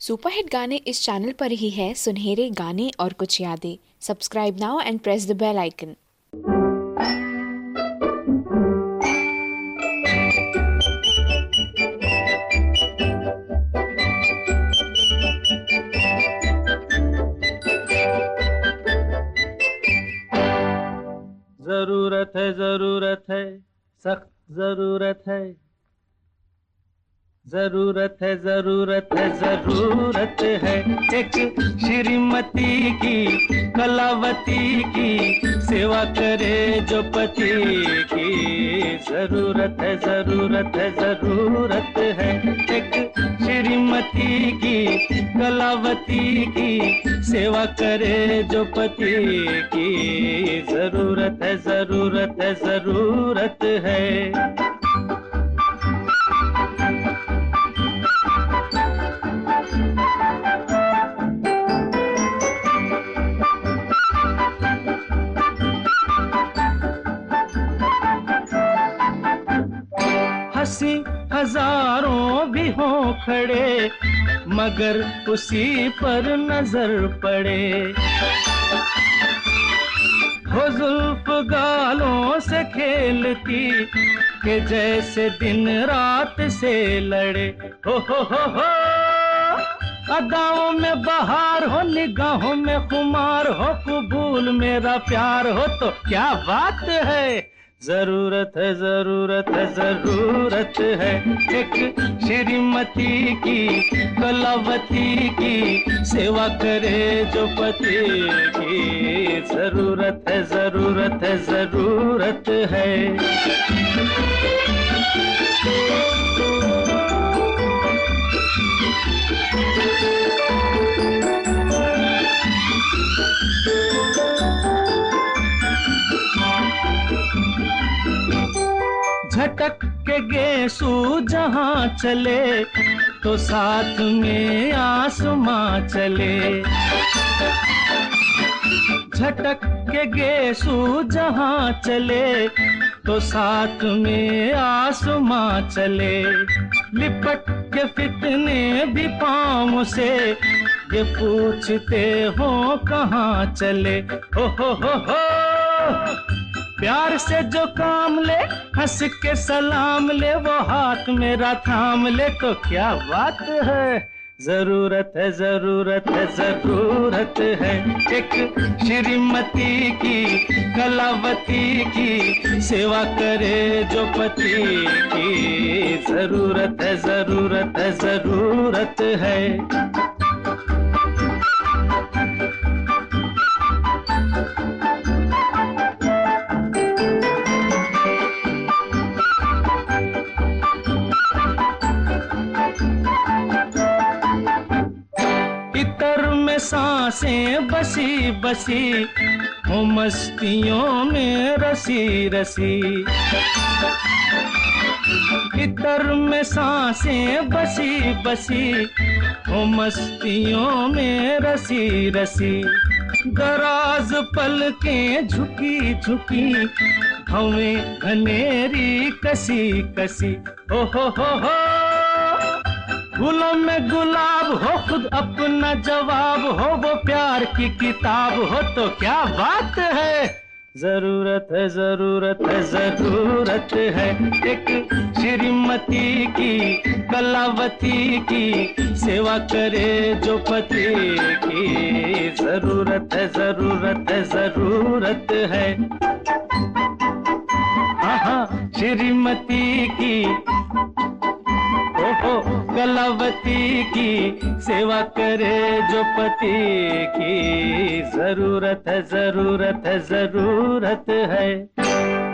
Superhit गाने इस channel पर ही है। सुनहरे गाने और कुछ यादें। Subscribe now and press the bell icon. जरूरत है सख्त जरूरत है, जरूरत है एक श्रीमती की, कलावती की सेवा करे जो पति की। जरूरत है एक श्रीमती की, कलावती की सेवा करे जो पति की। जरूरत है। हंसी हजारों भी हों खड़े, मगर उसी पर नजर पड़े। हो जुल्फ गालों से खेलती कि जैसे दिन रात से लड़े। हो अदाओं में बहार हो, निगाहों में खुमार हो, कबूल मेरा प्यार हो तो क्या बात है। जरूरत है एक श्रीमती की, कलावती की सेवा करे जो पति की। जरूरत है। झटक के गेसू जहाँ चले तो साथ में आसमां चले। झटक के गेसू जहाँ चले तो साथ में आसमां चले। लिपट के फितने भी पाँव से ये पूछते हो कहाँ चले। हो प्यार से जो काम ले, हंस के सलाम ले, वो हाथ मेरा थाम ले तो क्या बात है। जरूरत है एक श्रीमती की, कलावती की सेवा करे जो पति की। जरूरत है। इतर में सांसें बसी बसी हो, मस्तियों में रसी रसी। इतर में सांसें बसी बसी हो, मस्तियों में रसी रसी। दराज पलकें झुकी झुकी, हमें घनेरी कसी कसी। हो फूलों में गुलाब हो, खुद अपना जवाब हो, वो प्यार की किताब हो तो क्या बात है। जरूरत है एक श्रीमती की, कलावती की सेवा करे जो पति की। जरूरत है। हाँ श्रीमती की, कलावती की सेवा करे जो पति की। जरूरत है।